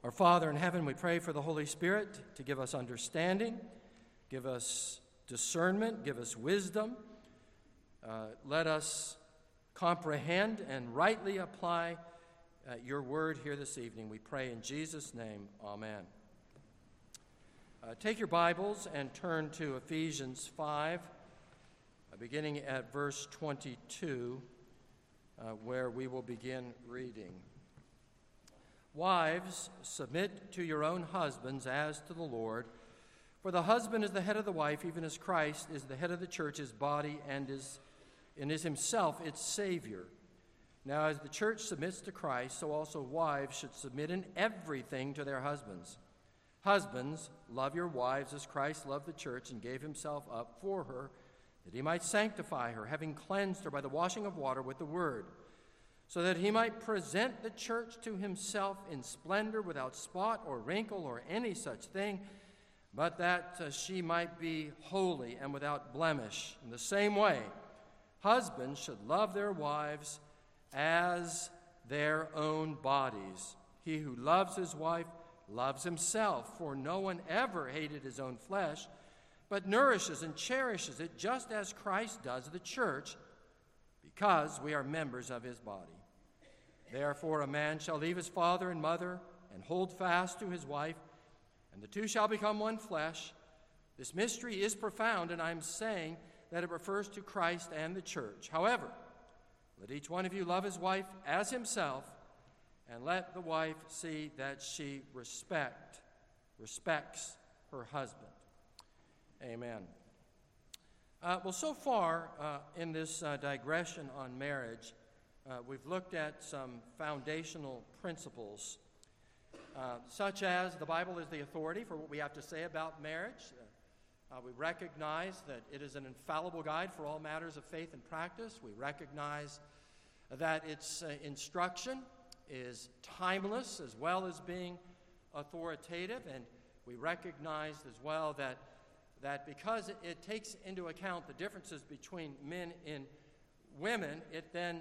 Our Father in heaven, we pray for the Holy Spirit to give us understanding, give us discernment, give us wisdom. Let us comprehend and rightly apply your word here this evening. We pray in Jesus' name, amen. Take your Bibles and turn to Ephesians 5, beginning at verse 22, where we will begin reading. Wives, submit to your own husbands as to the Lord, for the husband is the head of the wife, even as Christ is the head of the church, his body, and is himself its Savior. Now, as the church submits to Christ, so also wives should submit in everything to their husbands. Husbands, love your wives as Christ loved the church and gave himself up for her, that he might sanctify her, having cleansed her by the washing of water with the word, so that he might present the church to himself in splendor, without spot or wrinkle or any such thing, but that she might be holy and without blemish. In the same way, husbands should love their wives as their own bodies. He who loves his wife loves himself, for no one ever hated his own flesh, but nourishes and cherishes it, just as Christ does the church, because we are members of his body. Therefore a man shall leave his father and mother and hold fast to his wife, and the two shall become one flesh. This mystery is profound, and I'm saying that it refers to Christ and the church. However, let each one of you love his wife as himself, and let the wife see that she respects her husband. Amen. Well, so far in this digression on marriage, we've looked at some foundational principles, such as the Bible is the authority for what we have to say about marriage. We recognize that it is an infallible guide for all matters of faith and practice. We recognize that its instruction is timeless as well as being authoritative, and we recognize as well that because it takes into account the differences between men and women, it then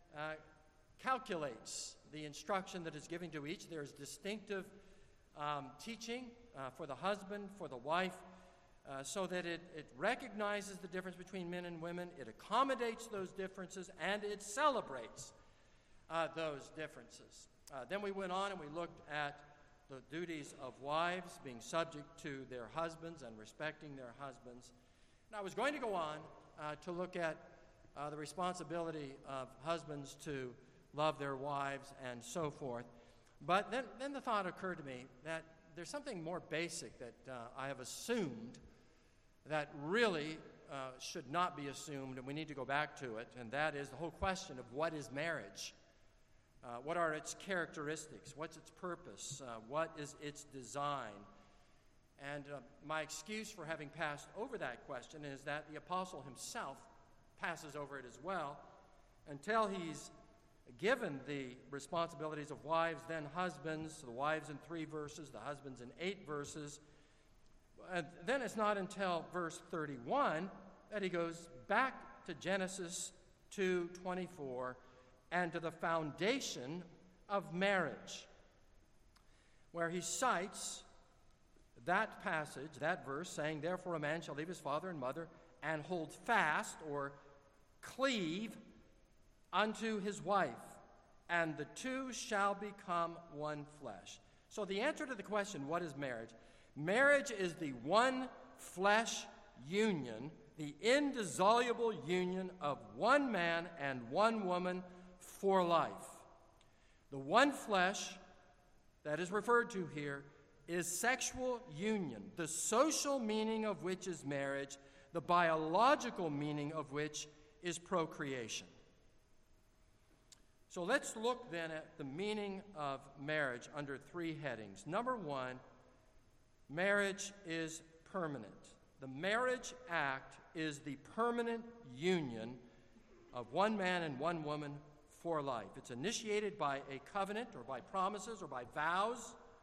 calculates the instruction that is given to each. There is distinctive teaching for the husband, for the wife, so that it recognizes the difference between men and women, it accommodates those differences, and it celebrates those differences. Then we went on and we looked at the duties of wives being subject to their husbands and respecting their husbands. And I was going to go on to look at the responsibility of husbands to love their wives and so forth. But then the thought occurred to me that there's something more basic that I have assumed that really should not be assumed, and we need to go back to it, and that is the whole question of what is marriage? What are its characteristics? What's its purpose? What is its design? And my excuse for having passed over that question is that the apostle himself passes over it as well until he's given the responsibilities of wives, then husbands, the wives in 3 verses, the husbands in 8 verses. And then it's not until verse 31 that he goes back to Genesis 2:24 and to the foundation of marriage, where he cites that passage, that verse, saying, therefore a man shall leave his father and mother and hold fast or cleave unto his wife, and the two shall become one flesh. So the answer to the question, what is marriage? Marriage is the one flesh union, the indissoluble union of one man and one woman for life. The one flesh that is referred to here is sexual union, the social meaning of which is marriage, the biological meaning of which is procreation. So let's look then at the meaning of marriage under 3 headings. Number 1, marriage is permanent. The marriage act is the permanent union of one man and one woman for life. It's initiated by a covenant or by promises or by vows.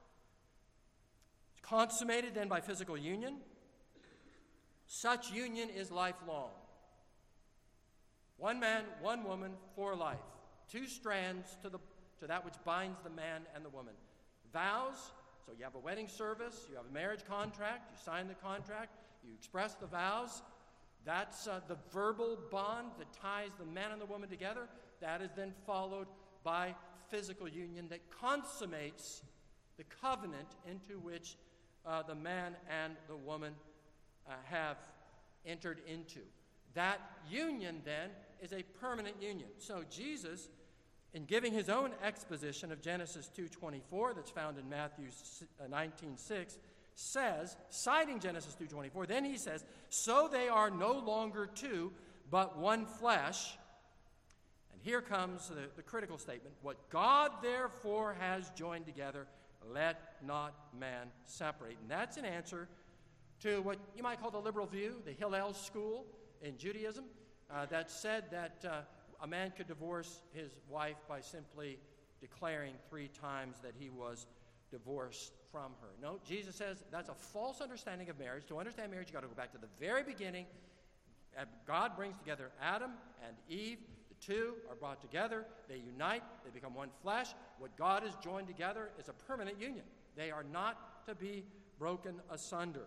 It's consummated then by physical union. Such union is lifelong. One man, one woman for life. 2 strands to that which binds the man and the woman. vows. So you have a wedding service, you have a marriage contract, you sign the contract, you express the vows. That's the verbal bond that ties the man and the woman together. That is then followed by physical union that consummates the covenant into which the man and the woman have entered into. That union then is a permanent union. So Jesus, in giving his own exposition of Genesis 2:24 that's found in Matthew 19:6, says, citing Genesis 2:24, then he says, so they are no longer two, but one flesh. And here comes the critical statement, what God therefore has joined together, let not man separate. And that's an answer to what you might call the liberal view, the Hillel school in Judaism, that said that a man could divorce his wife by simply declaring 3 times that he was divorced from her. No, Jesus says that's a false understanding of marriage. To understand marriage, you've got to go back to the very beginning. God brings together Adam and Eve. The two are brought together. They unite. They become one flesh. What God has joined together is a permanent union. They are not to be broken asunder.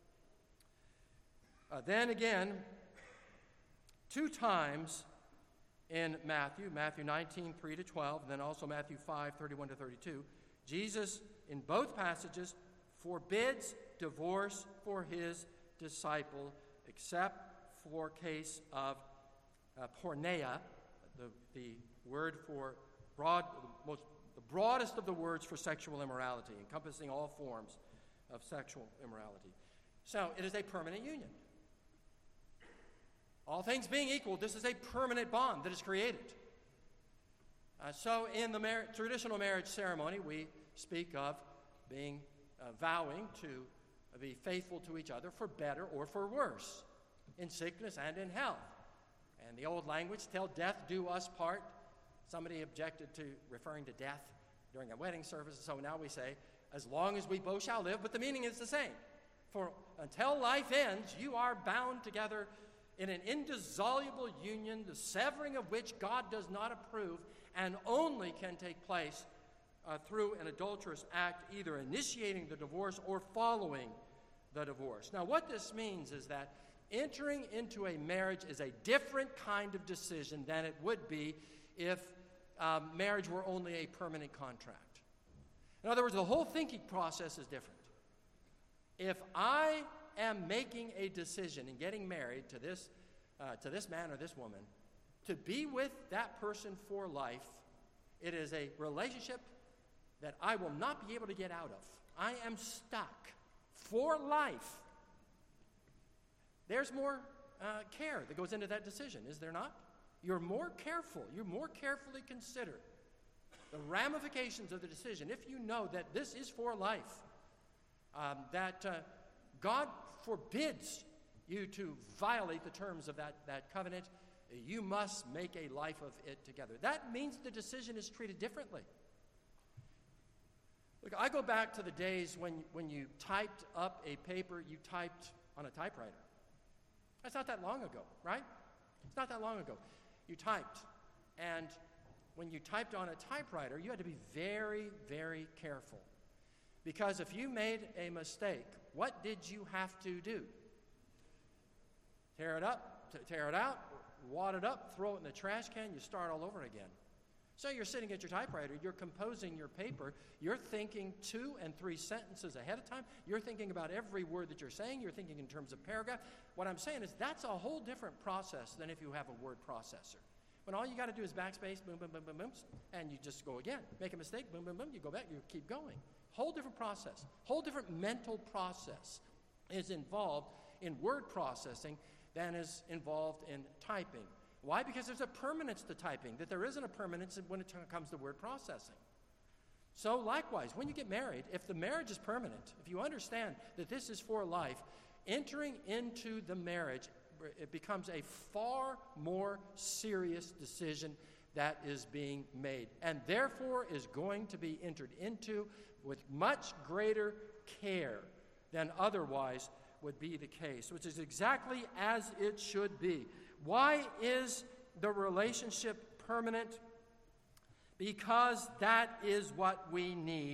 Then again, 2 times in Matthew 19:3-12, and then also Matthew 5:31-32, Jesus, in both passages, forbids divorce for his disciple, except for case of porneia, the word for the broadest of the words for sexual immorality, encompassing all forms of sexual immorality. So it is a permanent union. All things being equal, this is a permanent bond that is created. So in the traditional marriage ceremony, we speak of being vowing to be faithful to each other for better or for worse, in sickness and in health. And the old language, till death do us part. Somebody objected to referring to death during a wedding service, so now we say, as long as we both shall live, but the meaning is the same. For until life ends, you are bound together in an indissoluble union, the severing of which God does not approve and only can take place through an adulterous act, either initiating the divorce or following the divorce. Now, what this means is that entering into a marriage is a different kind of decision than it would be if marriage were only a permanent contract. In other words, the whole thinking process is different. If I am making a decision in getting married to this man or this woman, to be with that person for life, it is a relationship that I will not be able to get out of. I am stuck for life. There's more care that goes into that decision, is there not? You're more careful. You more carefully consider the ramifications of the decision if you know that this is for life, that God forbids you to violate the terms of that covenant. You must make a life of it together. That means the decision is treated differently. Look, I go back to the days when you typed up a paper you typed on a typewriter. That's not that long ago, right? It's not that long ago. You typed, and when you typed on a typewriter, you had to be very, very careful. Because if you made a mistake, what did you have to do? Tear it out, wad it up, throw it in the trash can, you start all over again. So you're sitting at your typewriter, you're composing your paper, you're thinking 2 and 3 sentences ahead of time, you're thinking about every word that you're saying, you're thinking in terms of paragraph. What I'm saying is that's a whole different process than if you have a word processor. When all you got to do is backspace, boom, boom, boom, boom, boom, and you just go again. Make a mistake, boom, boom, boom, you go back, you keep going. Whole different process, whole different mental process is involved in word processing than is involved in typing. Why? Because there's a permanence to typing that there isn't a permanence when it comes to word processing. So likewise, when you get married, if the marriage is permanent, if you understand that this is for life, entering into the marriage, it becomes a far more serious decision that is being made, and therefore is going to be entered into with much greater care than otherwise would be the case, which is exactly as it should be. Why is the relationship permanent? Because that is what we need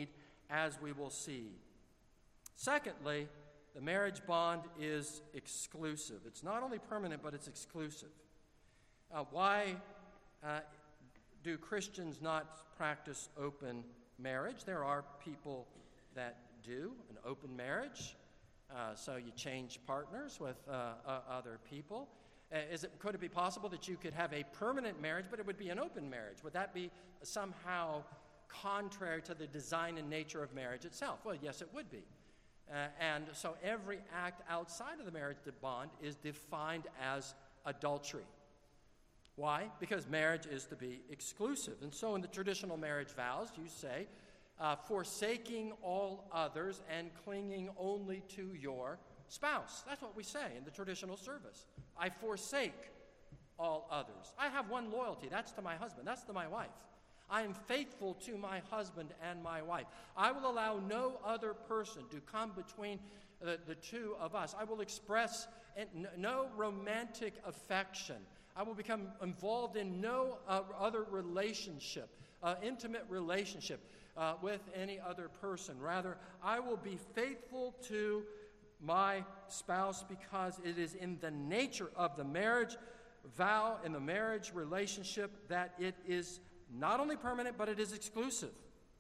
as we will see. Secondly, the marriage bond is exclusive. It's not only permanent, but it's exclusive. Why do Christians not practice open marriage? There are people that do an open marriage. So you change partners with other people. Could it be possible that you could have a permanent marriage, but it would be an open marriage? Would that be somehow contrary to the design and nature of marriage itself? Well, yes, it would be. And so every act outside of the marriage bond is defined as adultery. Why? Because marriage is to be exclusive. And so in the traditional marriage vows, you say, forsaking all others and clinging only to your spouse. That's what we say in the traditional service. I forsake all others. I have one loyalty. That's to my husband. That's to my wife. I am faithful to my husband and my wife. I will allow no other person to come between the two of us. I will express no romantic affection. I will become involved in no other relationship, intimate relationship with any other person. Rather, I will be faithful to my spouse because it is in the nature of the marriage vow, in the marriage relationship, that it is not only permanent, but it is exclusive.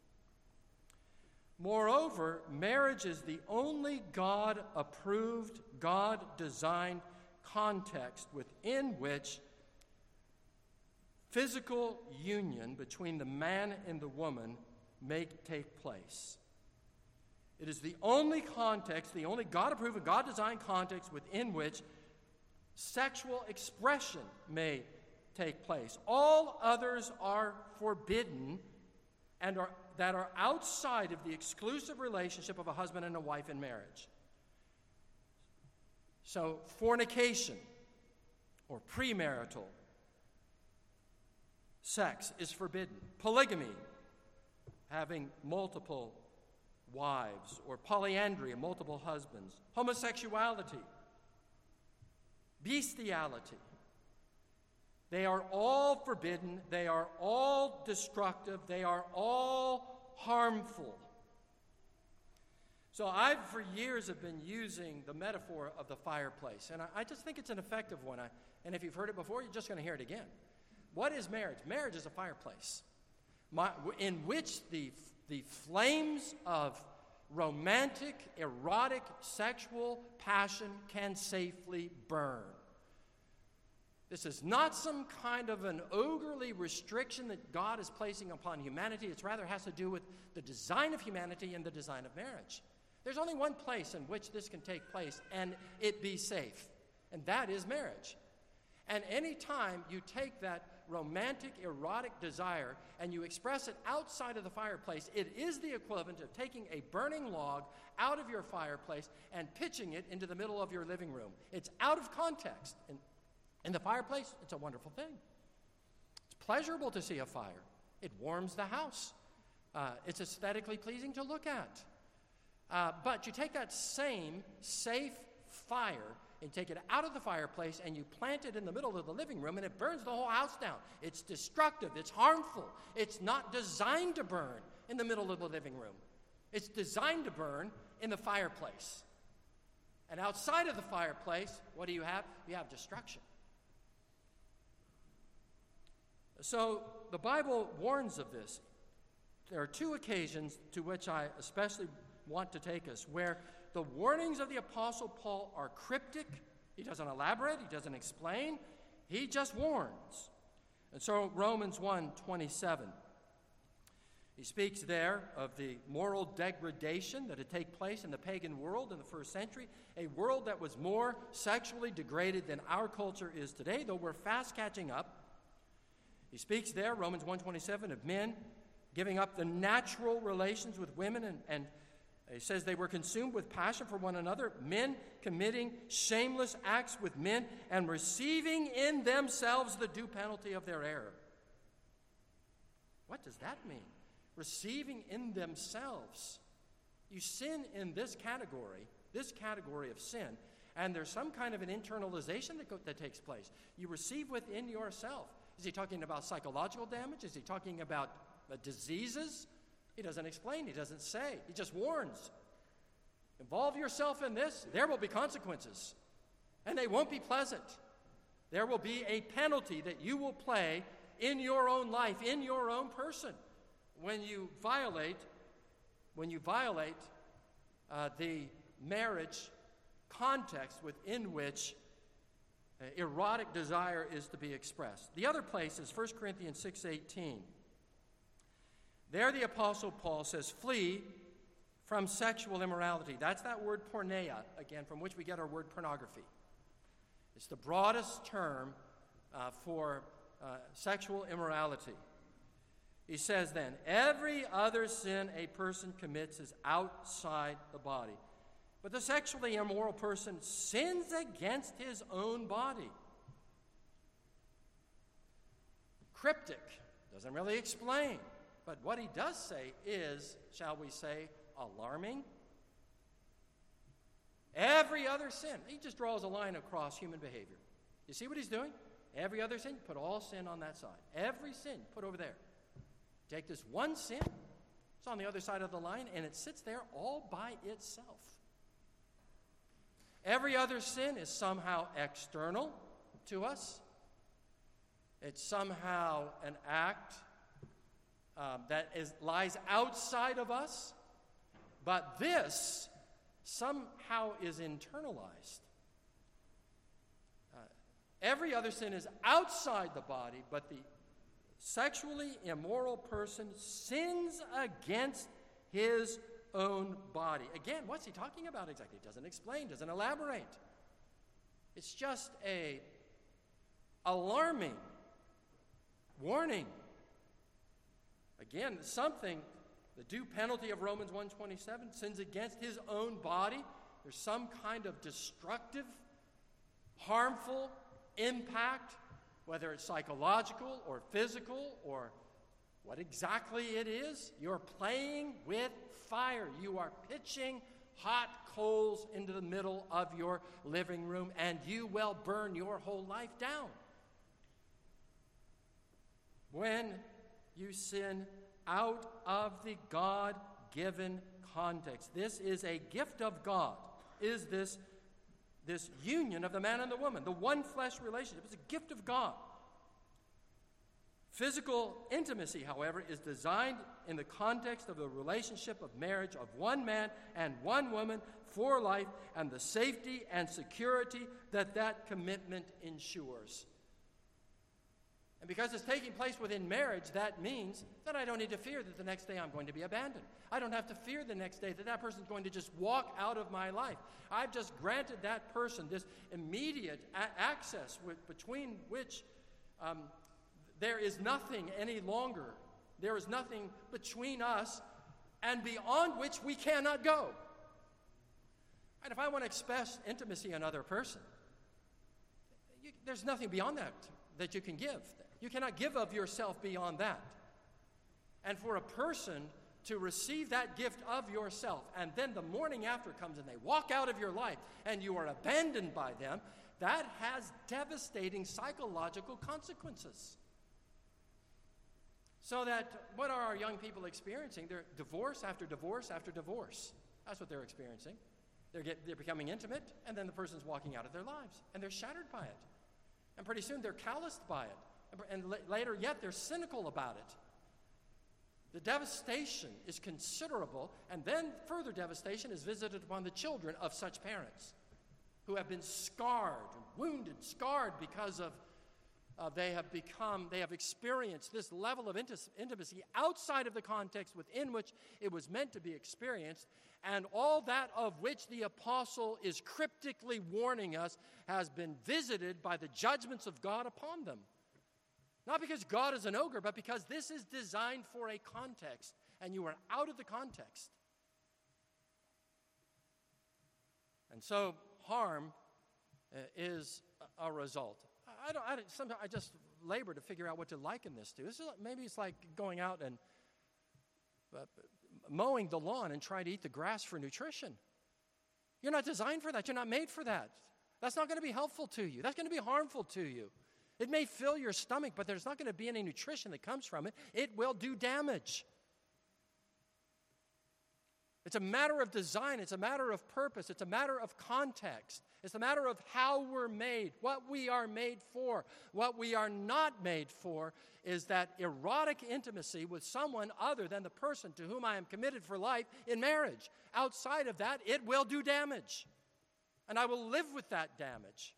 Moreover, marriage is the only God-approved, God-designed context within which physical union between the man and the woman may take place. It is the only context, the only God-approved and God-designed context within which sexual expression may take place. All others are forbidden and that are outside of the exclusive relationship of a husband and a wife in marriage. So fornication or premarital sex is forbidden. Polygamy, having multiple wives, or polyandry, multiple husbands. Homosexuality, bestiality. They are all forbidden. They are all destructive. They are all harmful. So I've, for years, have been using the metaphor of the fireplace, and I just think it's an effective one. And if you've heard it before, you're just going to hear it again. What is marriage? Marriage is a fireplace in which the flames of romantic, erotic, sexual passion can safely burn. This is not some kind of an ogurely restriction that God is placing upon humanity. It rather has to do with the design of humanity and the design of marriage. There's only one place in which this can take place and it be safe, and that is marriage. And any time you take that romantic, erotic desire and you express it outside of the fireplace, it is the equivalent of taking a burning log out of your fireplace and pitching it into the middle of your living room. It's out of context. In the fireplace, it's a wonderful thing. It's pleasurable to see a fire. It warms the house. It's aesthetically pleasing to look at. But you take that same safe fire and take it out of the fireplace and you plant it in the middle of the living room and it burns the whole house down. It's destructive. It's harmful. It's not designed to burn in the middle of the living room. It's designed to burn in the fireplace. And outside of the fireplace, what do you have? You have destruction. So the Bible warns of this. There are two occasions to which I especially want to take us where the warnings of the Apostle Paul are cryptic. He doesn't elaborate. He doesn't explain. He just warns. And so Romans 1:27. He speaks there of the moral degradation that had taken place in the pagan world in the first century, a world that was more sexually degraded than our culture is today, though we're fast catching up. He speaks there, Romans 1:27, of men giving up the natural relations with women, and he says they were consumed with passion for one another, men committing shameless acts with men and receiving in themselves the due penalty of their error. What does that mean? Receiving in themselves. You sin in this category of sin, and there's some kind of an internalization that takes place. You receive within yourself. Is he talking about psychological damage? Is he talking about diseases? He doesn't explain. He doesn't say. He just warns. Involve yourself in this, there will be consequences. And they won't be pleasant. There will be a penalty that you will pay in your own life, in your own person, when you violate the marriage context within which erotic desire is to be expressed. The other place is 1 Corinthians 6:18. There the Apostle Paul says, flee from sexual immorality. That's that word porneia, again, from which we get our word pornography. It's the broadest term for sexual immorality. He says then, every other sin a person commits is outside the body. But the sexually immoral person sins against his own body. Cryptic, doesn't really explain. But what he does say is, shall we say, alarming. Every other sin, he just draws a line across human behavior. You see what he's doing? Every other sin, put all sin on that side. Every sin, put over there. Take this one sin, it's on the other side of the line, and it sits there all by itself. Every other sin is somehow external to us. It's somehow an act that lies outside of us. But this somehow is internalized. Every other sin is outside the body, but the sexually immoral person sins against his own body. Again, what's he talking about exactly? Doesn't explain, doesn't elaborate. It's just a alarming warning. Again, something, the due penalty of Romans 1:27, sins against his own body. There's some kind of destructive, harmful impact, whether it's psychological or physical or what exactly it is. You're playing with fire. You are pitching hot coals into the middle of your living room, and you will burn your whole life down. When you sin out of the God-given context. This is a gift of God. Is this union of the man and the woman, the one flesh relationship? It's a gift of God. Physical intimacy, however, is designed in the context of the relationship of marriage of one man and one woman for life and the safety and security that commitment ensures. And because it's taking place within marriage, that means that I don't need to fear that the next day I'm going to be abandoned. I don't have to fear the next day that person's going to just walk out of my life. I've just granted that person this immediate access between which there is nothing any longer. There is nothing between us and beyond which we cannot go. And if I want to express intimacy in another person, there's nothing beyond that you can give. You cannot give of yourself beyond that. And for a person to receive that gift of yourself, and then the morning after comes and they walk out of your life and you are abandoned by them, that has devastating psychological consequences. So that, what are our young people experiencing? They're divorce after divorce after divorce. That's what they're experiencing. They're becoming intimate, and then the person's walking out of their lives, and they're shattered by it. And pretty soon they're calloused by it. And later yet, they're cynical about it. The devastation is considerable, and then further devastation is visited upon the children of such parents who have been scarred, wounded, scarred because of they have experienced this level of intimacy outside of the context within which it was meant to be experienced, and all that of which the apostle is cryptically warning us has been visited by the judgments of God upon them. Not because God is an ogre, but because this is designed for a context, and you are out of the context. And so harm is a result. Sometimes I just labor to figure out what to liken this to. Maybe it's like going out and mowing the lawn and trying to eat the grass for nutrition. You're not designed for that. You're not made for that. That's not going to be helpful to you. That's going to be harmful to you. It may fill your stomach, but there's not going to be any nutrition that comes from it. It will do damage. It's a matter of design. It's a matter of purpose. It's a matter of context. It's a matter of how we're made, what we are made for. What we are not made for is that erotic intimacy with someone other than the person to whom I am committed for life in marriage. Outside of that, it will do damage. And I will live with that damage.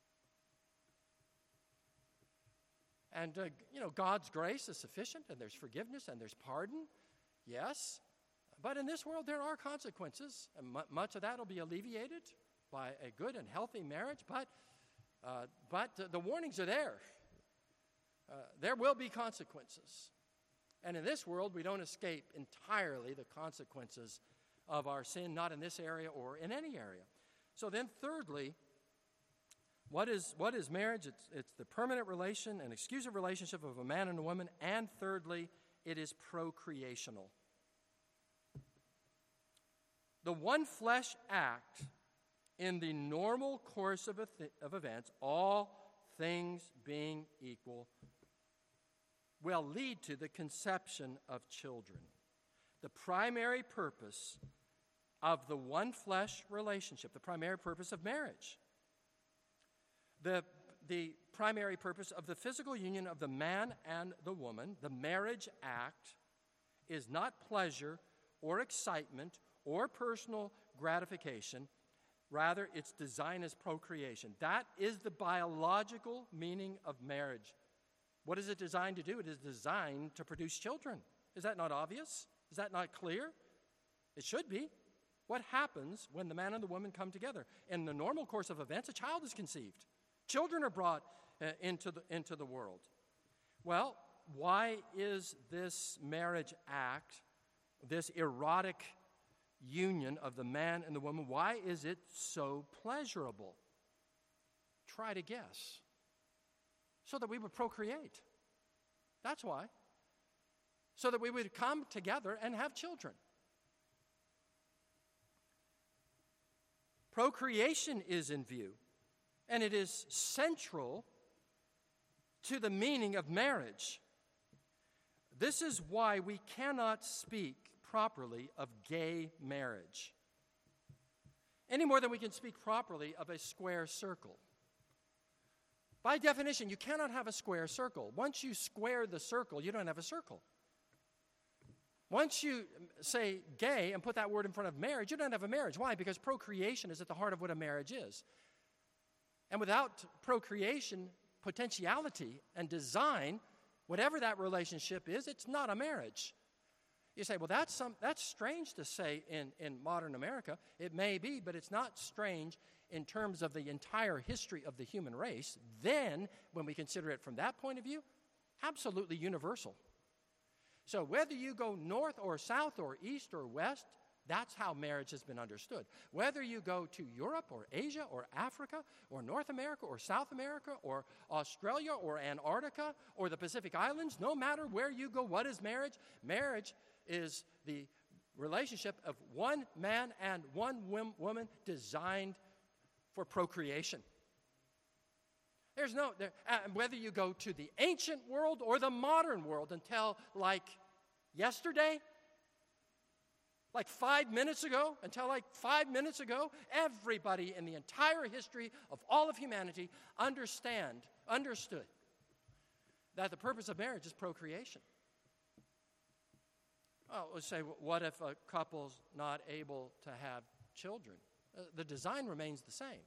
And, God's grace is sufficient, and there's forgiveness, and there's pardon. Yes. But in this world, there are consequences, and much of that will be alleviated by a good and healthy marriage, but the warnings are there. There will be consequences. And in this world, we don't escape entirely the consequences of our sin, not in this area or in any area. So then, thirdly, what is marriage? It's the permanent relation, an exclusive relationship of a man and a woman. And thirdly, it is procreational. The one flesh act in the normal course of events, all things being equal, will lead to the conception of children. The primary purpose of the one flesh relationship, the primary purpose of marriage, the primary purpose of the physical union of the man and the woman, the marriage act, is not pleasure or excitement or personal gratification. Rather, its design is procreation. That is the biological meaning of marriage. What is it designed to do? It is designed to produce children. Is that not obvious? Is that not clear? It should be. What happens when the man and the woman come together? In the normal course of events, a child is conceived. Children are brought into the world. Well, why is this marriage act, this erotic union of the man and the woman, why is it so pleasurable? Try to guess. So that we would procreate. That's why. So that we would come together and have children. Procreation is in view, and it is central to the meaning of marriage. This is why we cannot speak properly of gay marriage, any more than we can speak properly of a square circle. By definition, you cannot have a square circle. Once you square the circle, you don't have a circle. Once you say gay and put that word in front of marriage, you don't have a marriage. Why? Because procreation is at the heart of what a marriage is. And without procreation, potentiality, and design, whatever that relationship is, it's not a marriage. You say, well, that's strange to say in modern America. It may be, but it's not strange in terms of the entire history of the human race. Then, when we consider it from that point of view, absolutely universal. So whether you go north or south or east or west, that's how marriage has been understood. Whether you go to Europe or Asia or Africa or North America or South America or Australia or Antarctica or the Pacific Islands, no matter where you go, what is marriage? Marriage is the relationship of one man and one woman designed for procreation. Whether you go to the ancient world or the modern world until like yesterday, like 5 minutes ago, everybody in the entire history of all of humanity understood that the purpose of marriage is procreation. Oh, let's say, what if a couple's not able to have children? The design remains the same.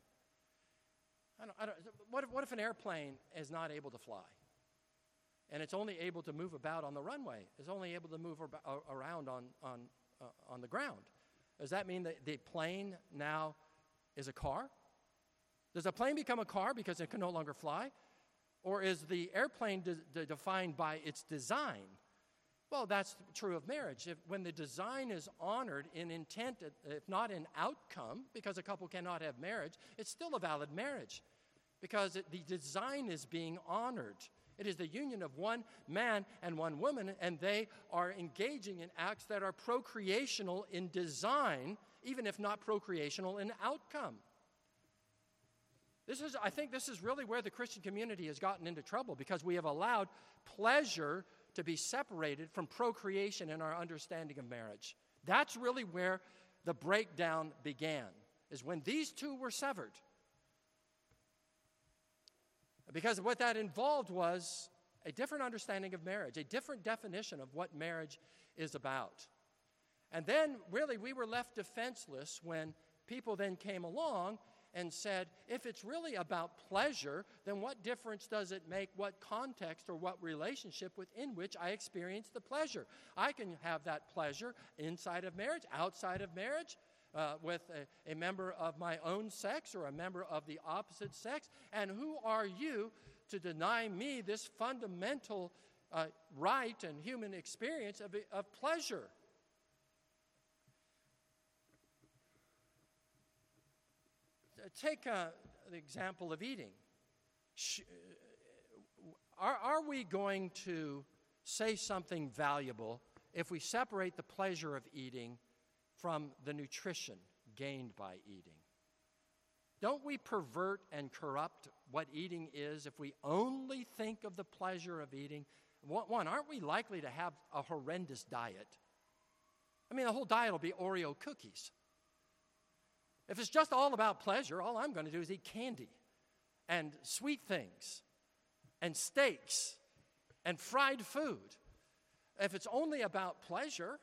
What if an airplane is not able to fly? And it's only able to move about on the runway. It's only able to move around on the ground. Does that mean that the plane now is a car? Does a plane become a car because it can no longer fly? Or is the airplane defined by its design? Well, that's true of marriage. When the design is honored in intent, if not in outcome, because a couple cannot have marriage, it's still a valid marriage because the design is being honored. It is the union of one man and one woman, and they are engaging in acts that are procreational in design, even if not procreational in outcome. I think this is really where the Christian community has gotten into trouble, because we have allowed pleasure to be separated from procreation in our understanding of marriage. That's really where the breakdown began, is when these two were severed. Because what that involved was a different understanding of marriage, a different definition of what marriage is about. And then, really, we were left defenseless when people then came along and said, if it's really about pleasure, then what difference does it make what context or what relationship within which I experience the pleasure? I can have that pleasure inside of marriage, outside of marriage, with a member of my own sex or a member of the opposite sex. And who are you to deny me this fundamental right and human experience of pleasure? Take the example of eating. Are we going to say something valuable if we separate the pleasure of eating from the nutrition gained by eating? Don't we pervert and corrupt what eating is if we only think of the pleasure of eating? One, aren't we likely to have a horrendous diet? I mean, the whole diet will be Oreo cookies. If it's just all about pleasure, all I'm going to do is eat candy and sweet things and steaks and fried food. If it's only about pleasure,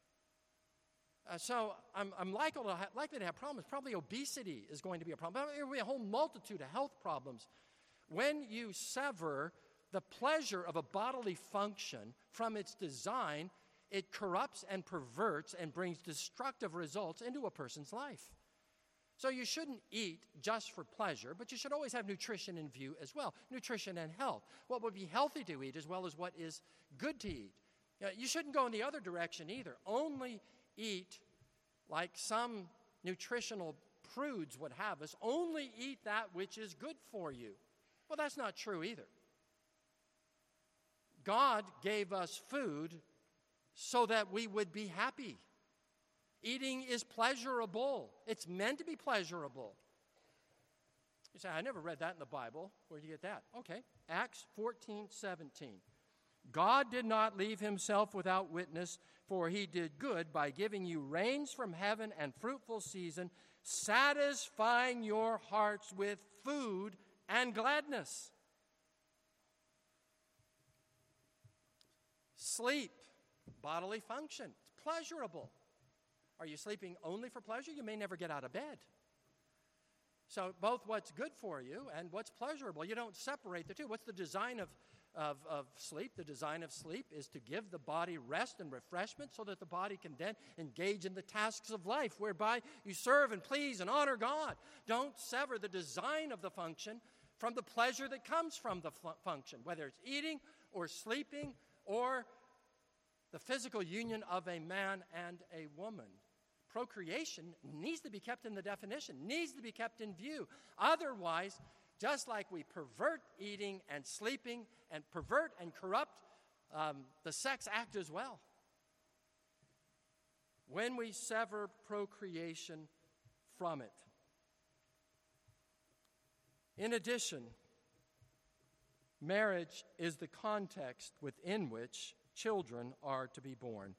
so I'm likely to have problems. Probably obesity is going to be a problem. There will be a whole multitude of health problems. When you sever the pleasure of a bodily function from its design, it corrupts and perverts and brings destructive results into a person's life. So you shouldn't eat just for pleasure, but you should always have nutrition in view as well. Nutrition and health. What would be healthy to eat as well as what is good to eat. You shouldn't go in the other direction either. Only eat like some nutritional prudes would have us. Only eat that which is good for you. Well, that's not true either. God gave us food so that we would be happy. Eating is pleasurable. It's meant to be pleasurable. You say, I never read that in the Bible. Where do you get that? Okay, Acts 14:17. God did not leave himself without witness, for he did good by giving you rains from heaven and fruitful season, satisfying your hearts with food and gladness. Sleep, bodily function. It's pleasurable. Are you sleeping only for pleasure? You may never get out of bed. So both what's good for you and what's pleasurable, you don't separate the two. What's the design of sleep? The design of sleep is to give the body rest and refreshment so that the body can then engage in the tasks of life whereby you serve and please and honor God. Don't sever the design of the function from the pleasure that comes from the function, whether it's eating or sleeping or the physical union of a man and a woman. Procreation needs to be kept in the definition, needs to be kept in view. Otherwise, just like we pervert eating and sleeping and pervert and corrupt the sex act as well. When we sever procreation from it. In addition, marriage is the context within which children are to be born.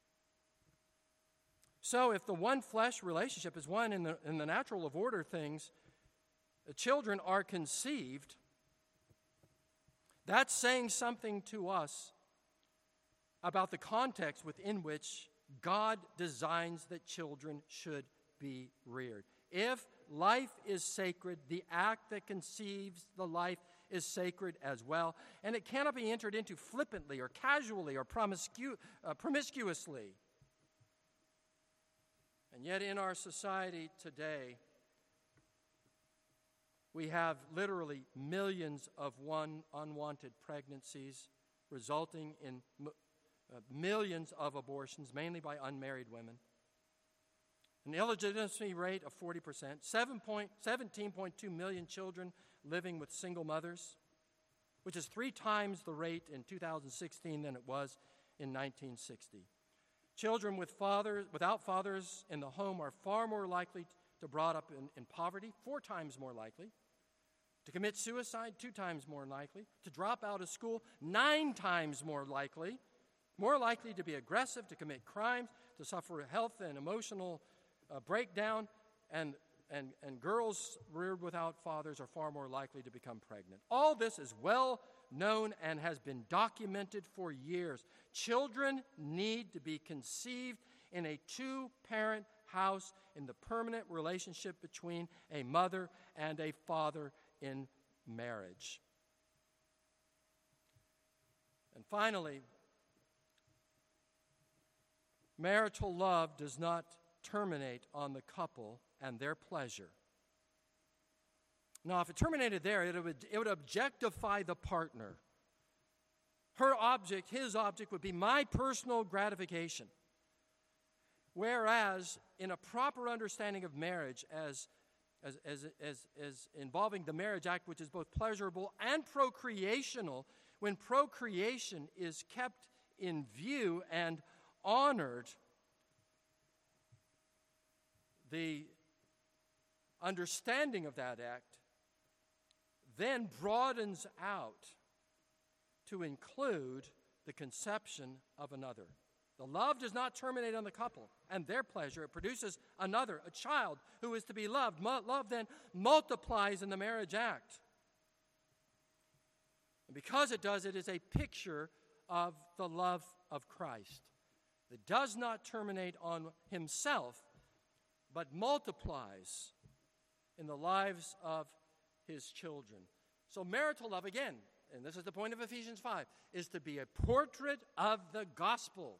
So if the one flesh relationship is one in the natural of order things, the children are conceived, that's saying something to us about the context within which God designs that children should be reared. If life is sacred, the act that conceives the life is sacred as well, and it cannot be entered into flippantly or casually or promiscuously. And yet in our society today, we have literally millions of unwanted pregnancies resulting in millions of abortions, mainly by unmarried women. An illegitimacy rate of 40%, 17.2 million children living with single mothers, which is 3 times the rate in 2016 than it was in 1960. Children without fathers in the home are far more likely to be brought up in poverty, 4 times more likely, to commit suicide, 2 times more likely, to drop out of school, 9 times more likely to be aggressive, to commit crimes, to suffer health and emotional break down, and girls reared without fathers are far more likely to become pregnant. All this is well known and has been documented for years. Children need to be conceived in a two-parent house in the permanent relationship between a mother and a father in marriage. And finally, marital love does not terminate on the couple and their pleasure. Now, if it terminated there, it would objectify the partner. His object would be my personal gratification. Whereas, in a proper understanding of marriage as involving the Marriage Act, which is both pleasurable and procreational, when procreation is kept in view and honored, the understanding of that act then broadens out to include the conception of another. The love does not terminate on the couple and their pleasure. It produces another, a child who is to be loved. Love then multiplies in the marriage act. And because it does, it is a picture of the love of Christ. It does not terminate on himself, but multiplies in the lives of his children. So marital love, again, and this is the point of Ephesians 5, is to be a portrait of the gospel.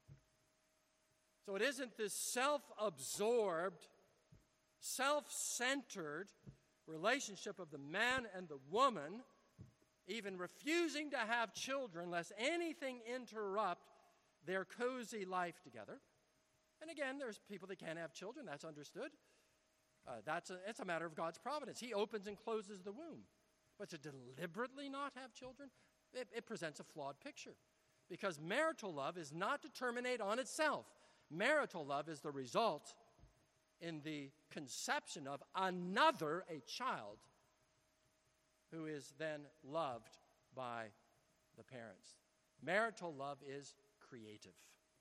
So it isn't this self-absorbed, self-centered relationship of the man and the woman, even refusing to have children lest anything interrupt their cozy life together. And again, there's people that can't have children. That's understood. It's a matter of God's providence. He opens and closes the womb. But to deliberately not have children, it presents a flawed picture. Because marital love is not to terminate on itself. Marital love is the result in the conception of another, a child, who is then loved by the parents. Marital love is creative.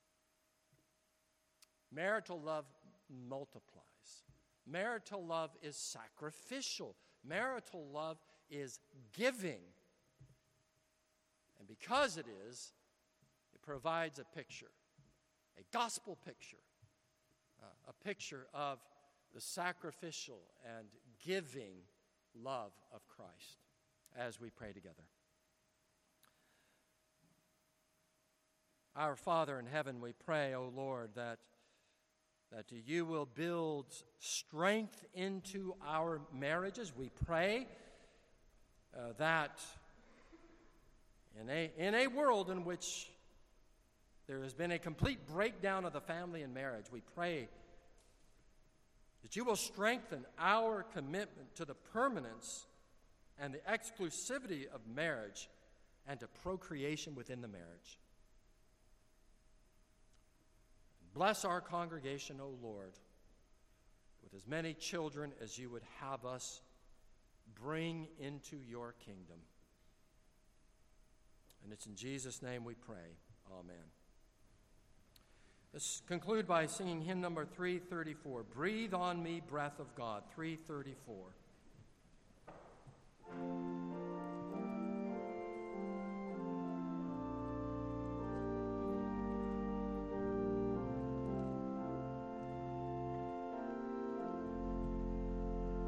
Marital love multiplies. Marital love is sacrificial. Marital love is giving. And because it is, it provides a picture, a gospel picture, a picture of the sacrificial and giving love of Christ as we pray together. Our Father in heaven, we pray, O Lord, that you will build strength into our marriages. We pray that in a world in which there has been a complete breakdown of the family and marriage, we pray that you will strengthen our commitment to the permanence and the exclusivity of marriage and to procreation within the marriage. Bless our congregation, O Lord, with as many children as you would have us bring into your kingdom. And it's in Jesus' name we pray. Amen. Let's conclude by singing hymn number 334, Breathe on Me, Breath of God, 334.